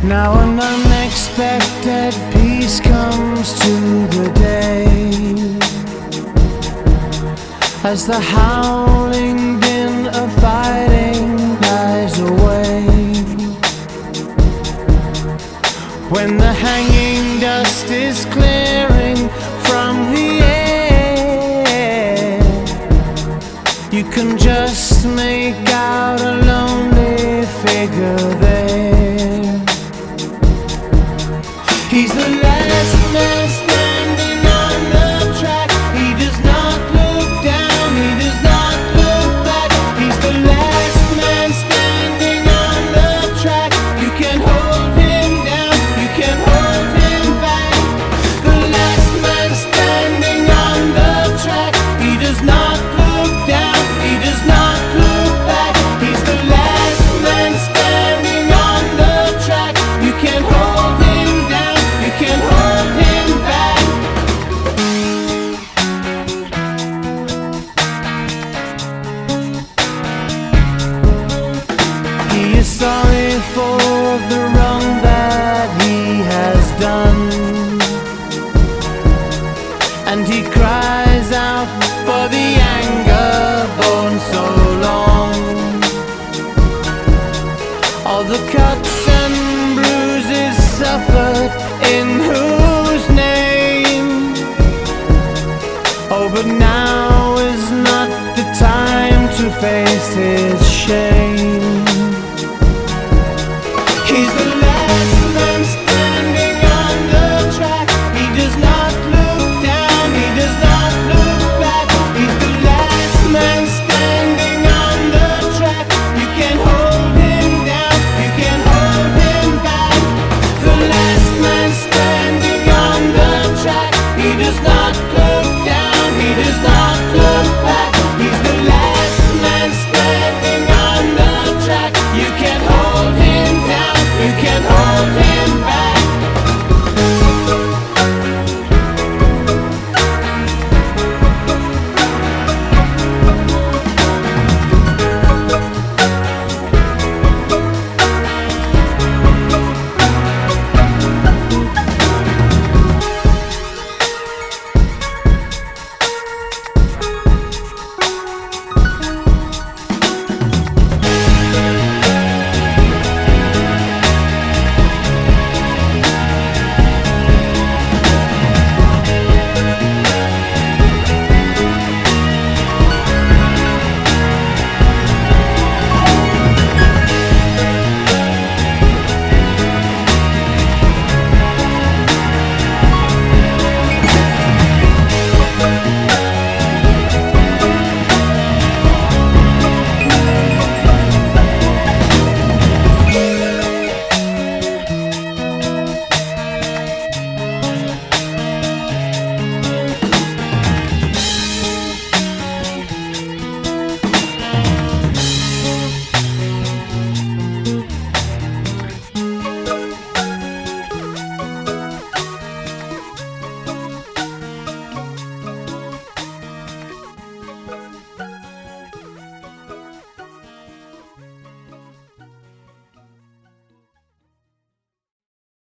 Now an unexpected peace comes to the day, as the howling din of fighting dies away. When the hanging dust is clearing from the air, you can just make out a lonely figure there. He's the last man standing on the track. He does not look down, he does not look back. He's the last man standing on the track. You can hold him down, you can hold him back. The last man standing on the track. He does not look down, he does not look back. He's the last man standing on the track. You can hold him down, you can hold him back. He is sorry for the wrong that he has done, and he cries out for the anger borne so long. All the cuts and bruises suffered in whose name? Oh, but now is not the time to face his shame. He's the last man standing on the track. He does not look down, he does not look back. He's the last man standing on the track. You can hold him down, you can hold him back. The last man standing on the track. He does not look down, he does not look back. He's the last man standing on the track. You can hold him down, you can hold